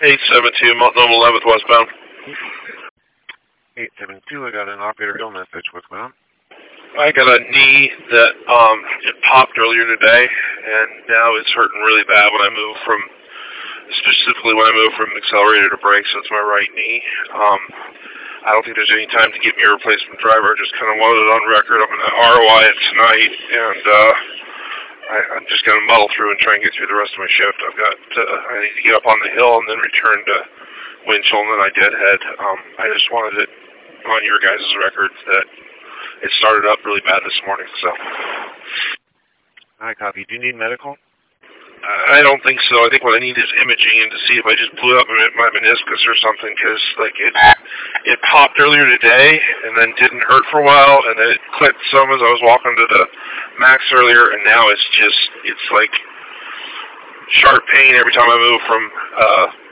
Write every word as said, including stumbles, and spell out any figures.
eight seven two, Multnomah eleventh westbound. eight seven two, I got an operator bill message. Westbound. I got a knee that um it popped earlier today, and now it's hurting really bad when I move from, specifically when I move from accelerator to brake, so it's my right knee. Um, I don't think there's any time to get me a replacement driver. I just kind of wanted it on record. I'm going to R O I it tonight, and uh, I, I'm just going to muddle through and try and get through the rest of my shift. I've got, uh, I need to get up on the hill and then return to Winchell, and then I deadhead. Um, I just wanted it on your guys' record that it started up really bad this morning, so. I copy. Do you need medical? I don't think so. I think what I need is imaging and to see if I just blew up my meniscus or something, because like it it popped earlier today and then didn't hurt for a while, and then it clicked some as I was walking to the Max earlier, and now it's just, it's like sharp pain every time I move from uh,